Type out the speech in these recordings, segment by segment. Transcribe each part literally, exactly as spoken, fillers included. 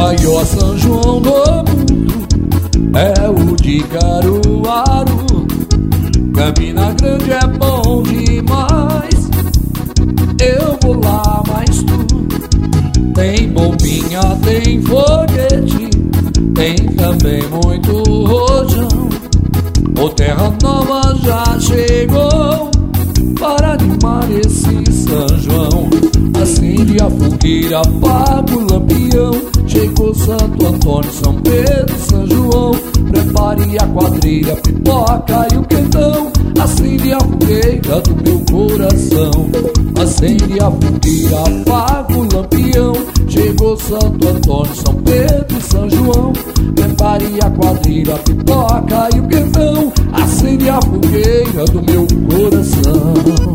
maior São João do mundo é o de Caruaru. Campina Grande é bom demais, eu vou lá, mas tu tem bombinha, tem foguete, tem também muito rojão. O Terra Nova já chegou para animar esse São João. Acende a fogueira, apaga o lampião. Chegou Santo Antônio, São Pedro, São João. Prepare a quadrilha, pipoca e o quentão. Acende a fogueira do meu coração. Acende a fogueira, apaga o lampião. Chegou Santo Antônio, São Pedro e São João. Prepare a quadrilha, pipoca e o quentão. Acende a fogueira do meu coração.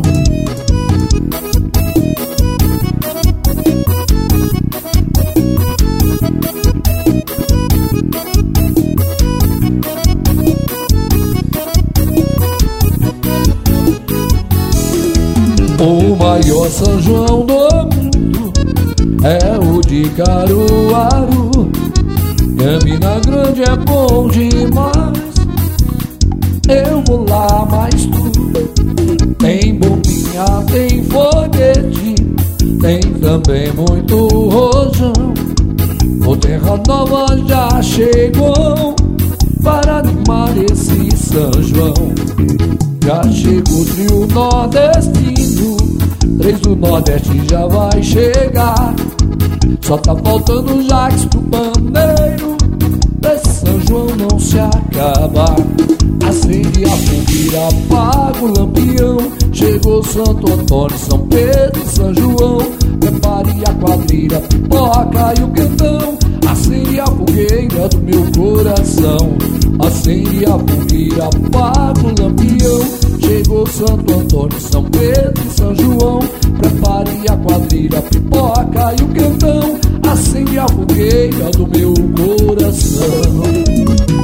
O maior São João do mundo é o de Caruaru. Campina Grande é bom demais, eu vou lá, mas tu tem bombinha, tem foguete, tem também muito rojão. O Terra Nova já chegou para animar esse São João. Já chegou o trio nordestino, três do Nordeste já vai chegar. Só tá faltando o Jax pro pandeiro, desse São João não se acabar. Acende a fogueira, apaga o lampião. Chegou Santo Antônio, São Pedro e São João. Prepare a quadrilha, pipoca e o quentão. Acende a fogueira do meu coração. Acende a fogueira, apaga o lampião. Chegou Santo Antônio, São Pedro e São João. Prepare a quadrilha, pipoca e o quentão. Acende a fogueira do meu coração.